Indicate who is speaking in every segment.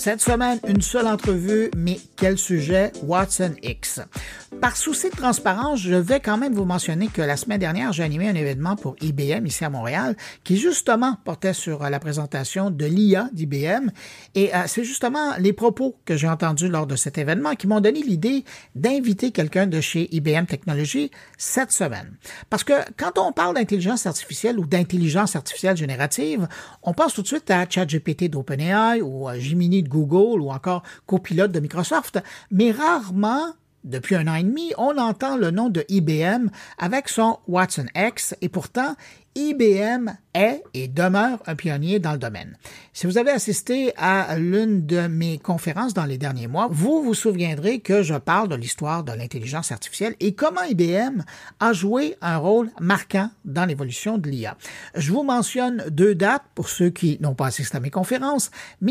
Speaker 1: Cette semaine, une seule entrevue, mais quel sujet? Watson X. Par souci de transparence, je vais quand même vous mentionner que la semaine dernière, j'ai animé un événement pour IBM ici à Montréal qui justement portait sur la présentation de l'IA d'IBM. Et c'est justement les propos que j'ai entendus lors de cet événement qui m'ont donné l'idée d'inviter quelqu'un de chez IBM Technologies cette semaine. Parce que quand on parle d'intelligence artificielle ou d'intelligence artificielle générative, on pense tout de suite à ChatGPT d'OpenAI ou à Gemini de Google ou encore Copilot de Microsoft, mais rarement, depuis 1 an et demi, on entend le nom de IBM avec son Watson X et pourtant, IBM est et demeure un pionnier dans le domaine. Si vous avez assisté à l'une de mes conférences dans les derniers mois, vous vous souviendrez que je parle de l'histoire de l'intelligence artificielle et comment IBM a joué un rôle marquant dans l'évolution de l'IA. Je vous mentionne 2 dates pour ceux qui n'ont pas assisté à mes conférences.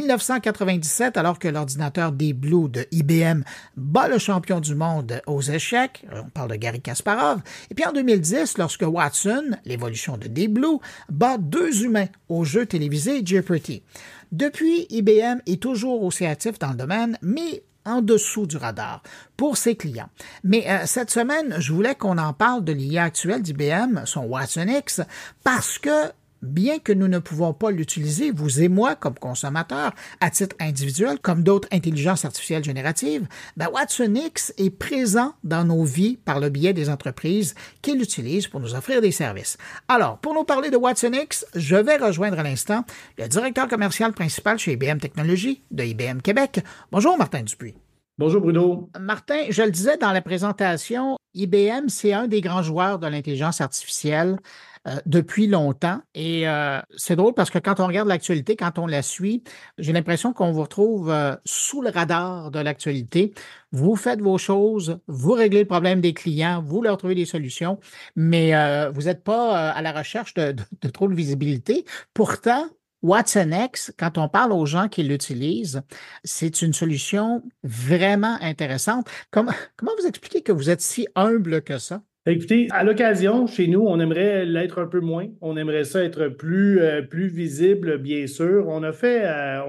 Speaker 1: 1997, alors que l'ordinateur Deep Blue de IBM bat le champion du monde aux échecs, on parle de Garry Kasparov, et puis en 2010, lorsque Watson, l'évolution de Deep Blue, bat 2 humains au jeu télévisé Jeopardy. Depuis, IBM est toujours aussi actif dans le domaine, mais en dessous du radar pour ses clients. Mais cette semaine, je voulais qu'on en parle de l'IA actuelle d'IBM, son Watson X, parce que bien que nous ne pouvons pas l'utiliser, vous et moi, comme consommateurs, à titre individuel, comme d'autres intelligences artificielles génératives, Watson X est présent dans nos vies par le biais des entreprises qui l'utilisent pour nous offrir des services. Alors, pour nous parler de Watson X, je vais rejoindre à l'instant le directeur commercial principal chez IBM Technologies de IBM Québec. Bonjour, Martin Dupuis.
Speaker 2: Bonjour Bruno.
Speaker 1: Martin, je le disais dans la présentation, IBM, c'est un des grands joueurs de l'intelligence artificielle depuis longtemps. Et c'est drôle parce que quand on regarde l'actualité, quand on la suit, j'ai l'impression qu'on vous retrouve sous le radar de l'actualité. Vous faites vos choses, vous réglez le problème des clients, vous leur trouvez des solutions, mais vous n'êtes pas à la recherche de trop de visibilité. Pourtant, Watson X, quand on parle aux gens qui l'utilisent, c'est une solution vraiment intéressante. Comment vous expliquez que vous êtes si humble que ça?
Speaker 2: Écoutez, à l'occasion, chez nous, on aimerait l'être un peu moins. On aimerait ça être plus visible, bien sûr. On a fait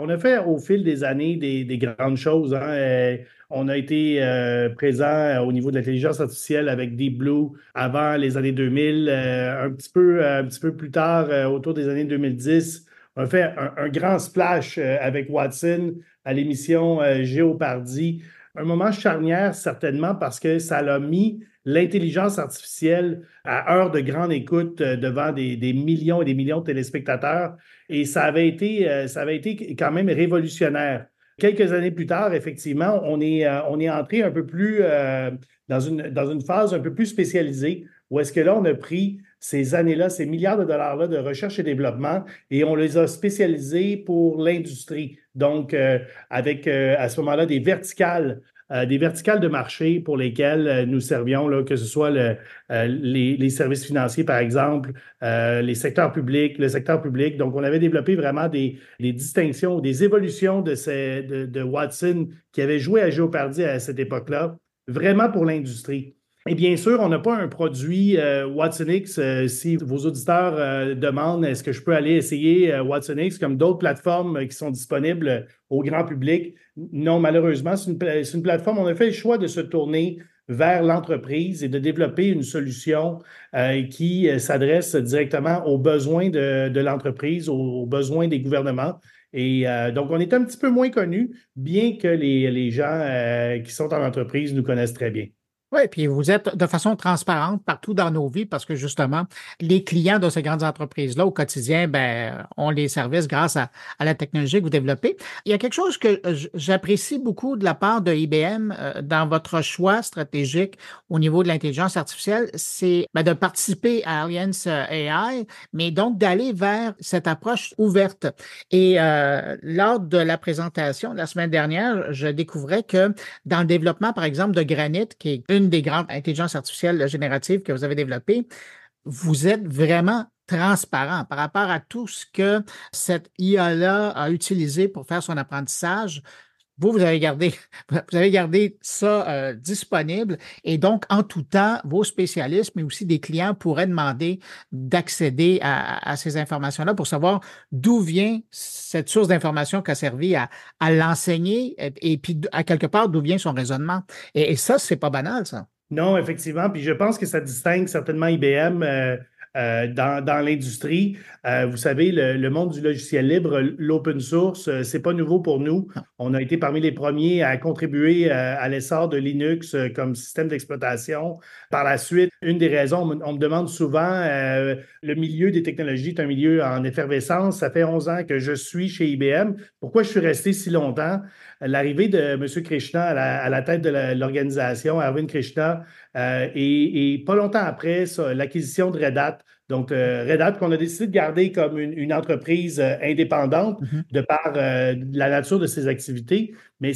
Speaker 2: au fil des années des grandes choses, hein. On a été présent au niveau de l'intelligence artificielle avec Deep Blue avant les années 2000, un petit peu plus tard, autour des années 2010. On a fait un grand splash avec Watson à l'émission Jeopardy. Un moment charnière, certainement, parce que ça l'a mis l'intelligence artificielle à heure de grande écoute devant des millions et des millions de téléspectateurs. Et ça avait été quand même révolutionnaire. Quelques années plus tard, effectivement, on est entré un peu plus dans une phase un peu plus spécialisée, où est-ce que là, on a pris ces années-là, ces milliards de dollars-là de recherche et développement, et on les a spécialisés pour l'industrie. Donc, avec à ce moment-là des verticales de marché pour lesquelles nous servions, là, que ce soit les services financiers, par exemple, le secteur public. Donc, on avait développé vraiment des distinctions, des évolutions de Watson qui avait joué à Jeopardy à cette époque-là, vraiment pour l'industrie. Et bien sûr, on n'a pas un produit Watson X. Si vos auditeurs demandent est-ce que je peux aller essayer Watson X comme d'autres plateformes qui sont disponibles au grand public, non, malheureusement, c'est une plateforme. On a fait le choix de se tourner vers l'entreprise et de développer une solution qui s'adresse directement aux besoins de l'entreprise, aux besoins des gouvernements. Et donc, on est un petit peu moins connus, bien que les gens qui sont en entreprise nous connaissent très bien.
Speaker 1: Oui, puis vous êtes de façon transparente partout dans nos vies parce que justement, les clients de ces grandes entreprises-là au quotidien, ont les services grâce à la technologie que vous développez. Il y a quelque chose que j'apprécie beaucoup de la part de IBM dans votre choix stratégique au niveau de l'intelligence artificielle, c'est de participer à Alliance AI, mais donc d'aller vers cette approche ouverte. Et lors de la présentation la semaine dernière, je découvrais que dans le développement, par exemple, de Granit, qui est une des grandes intelligences artificielles génératives que vous avez développées, vous êtes vraiment transparent par rapport à tout ce que cette IA-là a utilisé pour faire son apprentissage. vous avez gardé, vous avez gardé ça disponible et donc, en tout temps, vos spécialistes, mais aussi des clients pourraient demander d'accéder à ces informations-là pour savoir d'où vient cette source d'information qui a servi à l'enseigner et puis à quelque part d'où vient son raisonnement. Et ça, c'est pas banal, ça.
Speaker 2: Non, effectivement. Puis je pense que ça distingue certainement IBM dans l'industrie. Vous savez, le monde du logiciel libre, l'open source, c'est pas nouveau pour nous.
Speaker 1: Non.
Speaker 2: On a été parmi les premiers à contribuer à l'essor de Linux comme système d'exploitation. Par la suite, une des raisons, on me demande souvent, le milieu des technologies est un milieu en effervescence. Ça fait 11 ans que je suis chez IBM. Pourquoi je suis resté si longtemps? L'arrivée de M. Krishna à la tête de l'organisation, Arvind Krishna, et pas longtemps après, l'acquisition de Red Hat. Donc, Red Hat, qu'on a décidé de garder comme une entreprise indépendante
Speaker 1: Mhm.
Speaker 2: de par la nature de ses activités, mais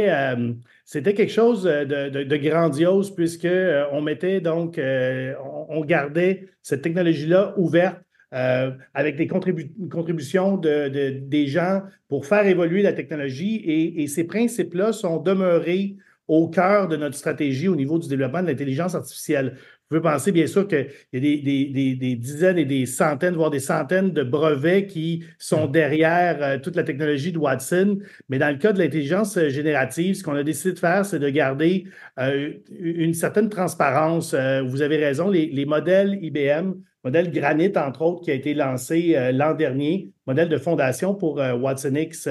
Speaker 2: c'était quelque chose de grandiose puisque on mettait donc, on gardait cette technologie-là ouverte avec des contributions des gens pour faire évoluer la technologie et ces principes-là sont demeurés au cœur de notre stratégie au niveau du développement de l'intelligence artificielle. Vous pouvez penser, bien sûr, qu'il y a des dizaines et des centaines, voire des centaines de brevets qui sont derrière toute la technologie de Watson. Mais dans le cas de l'intelligence générative, ce qu'on a décidé de faire, c'est de garder une certaine transparence. Vous avez raison, les modèles IBM, modèle Granite, entre autres, qui a été lancé l'an dernier, modèle de fondation pour Watson X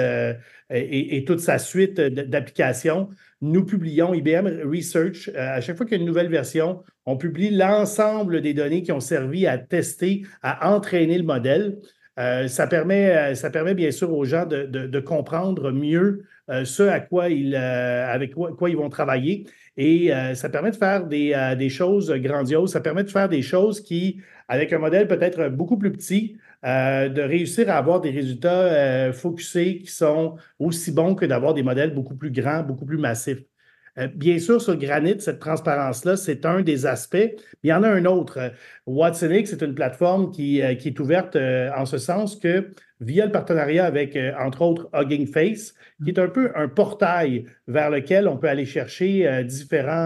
Speaker 2: et toute sa suite d'applications. Nous publions IBM Research. À chaque fois qu'il y a une nouvelle version, on publie l'ensemble des données qui ont servi à tester, à entraîner le modèle. Ça permet bien sûr aux gens de comprendre mieux ce à quoi avec quoi ils vont travailler. Et ça permet de faire des choses grandioses. Ça permet de faire des choses qui, avec un modèle peut-être beaucoup plus petit, de réussir à avoir des résultats focusés qui sont aussi bons que d'avoir des modèles beaucoup plus grands, beaucoup plus massifs. Bien sûr, sur Granite, cette transparence-là, c'est un des aspects. Mais il y en a un autre. WatsonX, c'est une plateforme qui est ouverte en ce sens que, via le partenariat avec, entre autres, Hugging Face, qui est un peu un portail vers lequel on peut aller chercher différents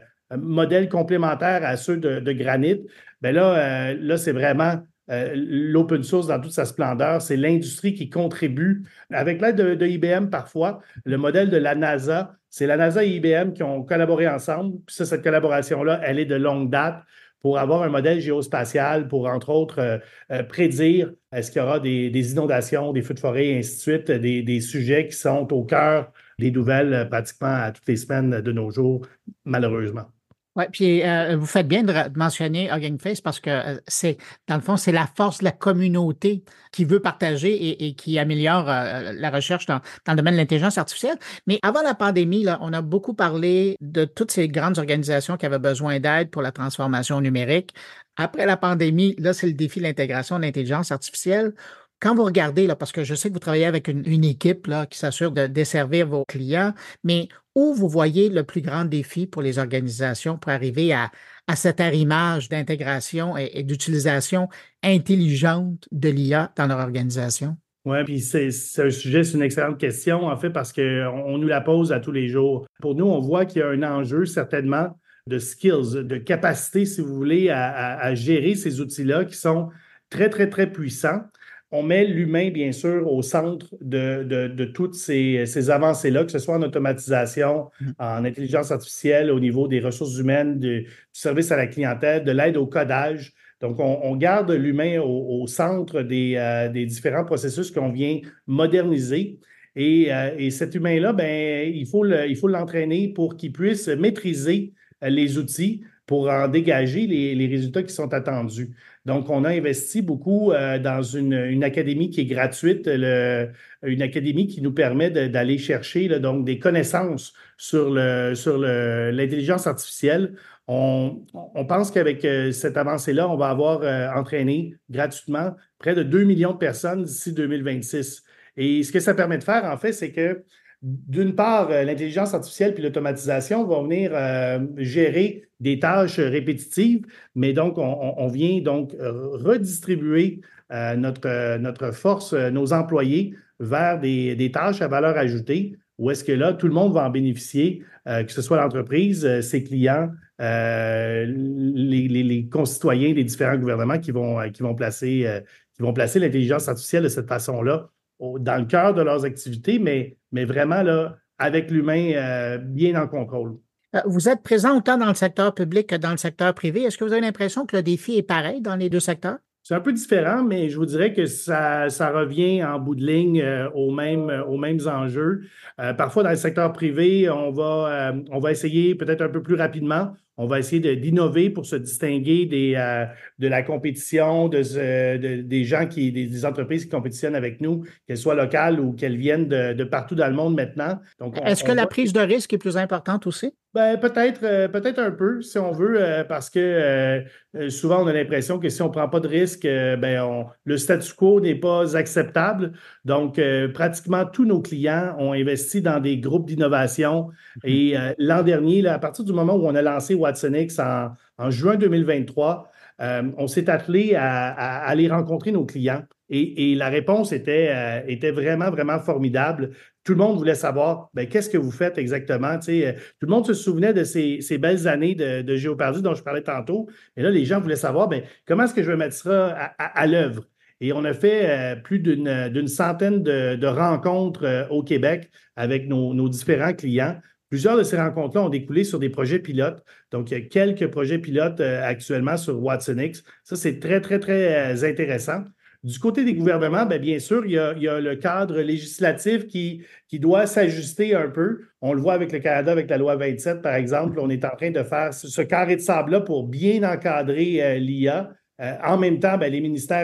Speaker 2: modèles complémentaires à ceux de Granite. Bien là, c'est vraiment l'open source dans toute sa splendeur. C'est l'industrie qui contribue, avec l'aide de IBM parfois, le modèle de la NASA. C'est la NASA et IBM qui ont collaboré ensemble. Puis ça, cette collaboration-là, elle est de longue date pour avoir un modèle géospatial, pour, entre autres, prédire est-ce qu'il y aura des inondations, des feux de forêt, et ainsi de suite, des sujets qui sont au cœur des nouvelles pratiquement à toutes les semaines de nos jours, malheureusement.
Speaker 1: Oui, puis vous faites bien de mentionner Hugging Face parce que dans le fond, c'est la force de la communauté qui veut partager et qui améliore la recherche dans le domaine de l'intelligence artificielle. Mais avant la pandémie, là, on a beaucoup parlé de toutes ces grandes organisations qui avaient besoin d'aide pour la transformation numérique. Après la pandémie, là, c'est le défi de l'intégration de l'intelligence artificielle. Quand vous regardez, là, parce que je sais que vous travaillez avec une équipe là, qui s'assure de desservir vos clients, mais où vous voyez le plus grand défi pour les organisations pour arriver à cet arrimage d'intégration et d'utilisation intelligente de l'IA dans leur organisation?
Speaker 2: Oui, puis c'est un sujet, c'est une excellente question, en fait, parce qu'on nous la pose à tous les jours. Pour nous, on voit qu'il y a un enjeu, certainement, de skills, de capacité, si vous voulez, à gérer ces outils-là qui sont très, très, très puissants. On met l'humain, bien sûr, au centre de toutes ces avancées-là, que ce soit en automatisation, en intelligence artificielle, au niveau des ressources humaines, du service à la clientèle, de l'aide au codage. Donc, on garde l'humain au centre des différents processus qu'on vient moderniser. Et cet humain-là, ben, il faut l'entraîner pour qu'il puisse maîtriser les outils pour en dégager les résultats qui sont attendus. Donc, on a investi beaucoup dans une académie qui est gratuite, une académie qui nous permet d'aller chercher là, donc des connaissances sur l'intelligence artificielle. On pense qu'avec cette avancée-là, on va avoir entraîné gratuitement près de 2 millions de personnes d'ici 2026. Et ce que ça permet de faire, en fait, c'est que d'une part, l'intelligence artificielle puis l'automatisation vont venir gérer des tâches répétitives, mais donc on vient donc redistribuer notre force, nos employés vers des tâches à valeur ajoutée où est-ce que là, tout le monde va en bénéficier, que ce soit l'entreprise, ses clients, les concitoyens des différents gouvernements qui vont placer l'intelligence artificielle de cette façon-là dans le cœur de leurs activités, mais vraiment là, avec l'humain bien en contrôle.
Speaker 1: Vous êtes présent autant dans le secteur public que dans le secteur privé. Est-ce que vous avez l'impression que le défi est pareil dans les deux secteurs?
Speaker 2: C'est un peu différent, mais je vous dirais que ça revient en bout de ligne aux mêmes enjeux. Parfois, dans le secteur privé, on va essayer peut-être un peu plus rapidement. On va essayer d'innover pour se distinguer de la compétition, des gens des entreprises qui compétitionnent avec nous, qu'elles soient locales ou qu'elles viennent de partout dans le monde maintenant. Donc,
Speaker 1: est-ce que la prise de risque est plus importante aussi?
Speaker 2: Ben, peut-être un peu, si on veut, parce que souvent, on a l'impression que si on ne prend pas de risque, le statu quo n'est pas acceptable. Donc, pratiquement tous nos clients ont investi dans des groupes d'innovation. Et l'an dernier, là, à partir du moment où on a lancé watsonx en juin 2023, on s'est attelé à aller rencontrer nos clients. Et la réponse était vraiment, vraiment formidable. Tout le monde voulait savoir, qu'est-ce que vous faites exactement? Tout le monde se souvenait de ces belles années de Géopardy dont je parlais tantôt. Et là, les gens voulaient savoir, comment est-ce que je vais mettre ça à l'œuvre? Et on a fait plus d'une centaine de rencontres au Québec avec nos différents clients. Plusieurs de ces rencontres-là ont découlé sur des projets pilotes. Donc, il y a quelques projets pilotes actuellement sur watsonx. Ça, c'est très, très, très intéressant. Du côté des gouvernements, bien sûr, il y a le cadre législatif qui doit s'ajuster un peu. On le voit avec le Canada, avec la loi 27, par exemple. On est en train de faire ce carré de sable-là pour bien encadrer l'IA. En même temps, les ministères,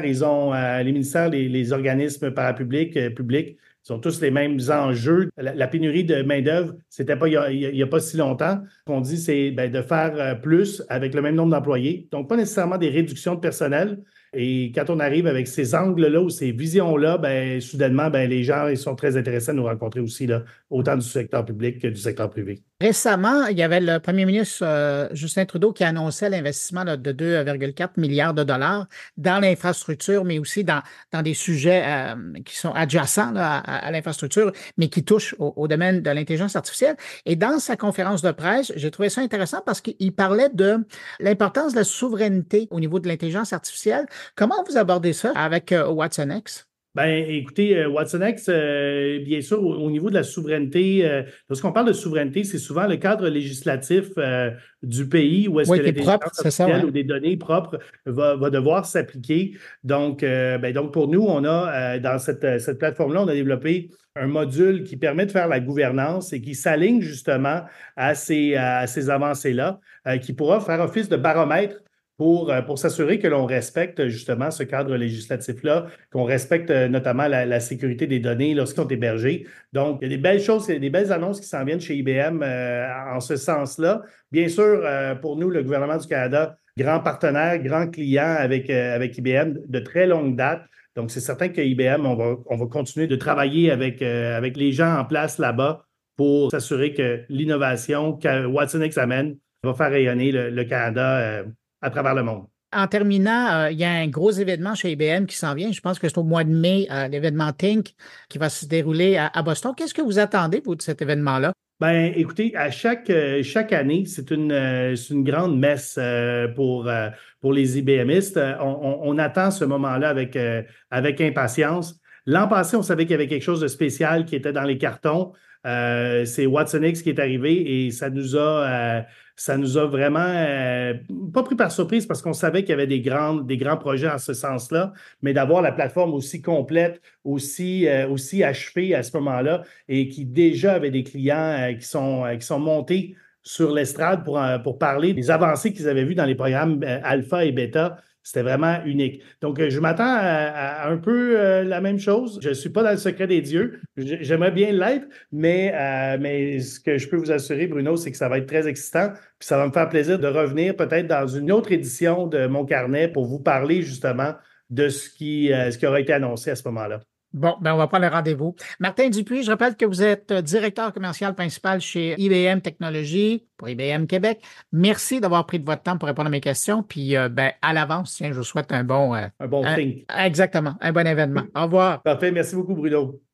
Speaker 2: les organismes parapublics, publics, ils ont tous les mêmes enjeux. La pénurie de main-d'œuvre, c'était pas il y a pas si longtemps. Ce qu'on dit, c'est de faire plus avec le même nombre d'employés. Donc, pas nécessairement des réductions de personnel. Et quand on arrive avec ces angles-là ou ces visions-là, soudainement, les gens ils sont très intéressés à nous rencontrer aussi, là, autant du secteur public que du secteur privé.
Speaker 1: Récemment, il y avait le premier ministre Justin Trudeau qui annonçait l'investissement là, de 2,4 milliards de dollars dans l'infrastructure, mais aussi dans des sujets qui sont adjacents là, à l'infrastructure, mais qui touchent au domaine de l'intelligence artificielle. Et dans sa conférence de presse, j'ai trouvé ça intéressant parce qu'il parlait de l'importance de la souveraineté au niveau de l'intelligence artificielle. Comment vous abordez ça avec watsonx?
Speaker 2: Écoutez, watsonx, bien sûr, au niveau de la souveraineté, lorsqu'on parle de souveraineté, c'est souvent le cadre législatif du pays où est-ce que l'intelligence artificielle ou des données propres va devoir s'appliquer. Donc, pour nous, on a dans cette plateforme-là, on a développé un module qui permet de faire la gouvernance et qui s'aligne justement à ces avancées-là, qui pourra faire office de baromètre pour s'assurer que l'on respecte justement ce cadre législatif-là, qu'on respecte notamment la sécurité des données lorsqu'ils sont hébergés. Donc, il y a des belles choses, il y a des belles annonces qui s'en viennent chez IBM en ce sens-là. Bien sûr, pour nous, le gouvernement du Canada, grand partenaire, grand client avec IBM de très longue date. Donc, c'est certain que IBM, on va continuer de travailler avec les gens en place là-bas pour s'assurer que l'innovation que watsonx amène va faire rayonner le Canada à travers le monde.
Speaker 1: En terminant, il y a un gros événement chez IBM qui s'en vient. Je pense que c'est au mois de mai, l'événement Think qui va se dérouler à Boston. Qu'est-ce que vous attendez, vous, de cet événement-là?
Speaker 2: Écoutez, à chaque année, c'est une grande messe pour les IBMistes. On attend ce moment-là avec impatience. L'an passé, on savait qu'il y avait quelque chose de spécial qui était dans les cartons. C'est watsonx qui est arrivé et ça nous a vraiment pas pris par surprise parce qu'on savait qu'il y avait des grands projets en ce sens-là, mais d'avoir la plateforme aussi complète, aussi achevée à ce moment-là et qui déjà avait des clients qui sont montés sur l'estrade pour parler des avancées qu'ils avaient vues dans les programmes alpha et bêta. C'était vraiment unique. Donc, je m'attends à un peu la même chose. Je ne suis pas dans le secret des dieux. J'aimerais bien l'être, mais ce que je peux vous assurer, Bruno, c'est que ça va être très excitant. Puis ça va me faire plaisir de revenir peut-être dans une autre édition de Mon Carnet pour vous parler justement de ce qui aura été annoncé à ce moment-là.
Speaker 1: Bon, on va prendre le rendez-vous. Martin Dupuis, je rappelle que vous êtes directeur commercial principal chez IBM Technologies pour IBM Québec. Merci d'avoir pris de votre temps pour répondre à mes questions. Puis, à l'avance, je vous souhaite un bon...
Speaker 2: Un bon think.
Speaker 1: Exactement, un bon événement. Au revoir.
Speaker 2: Parfait, merci beaucoup, Bruno.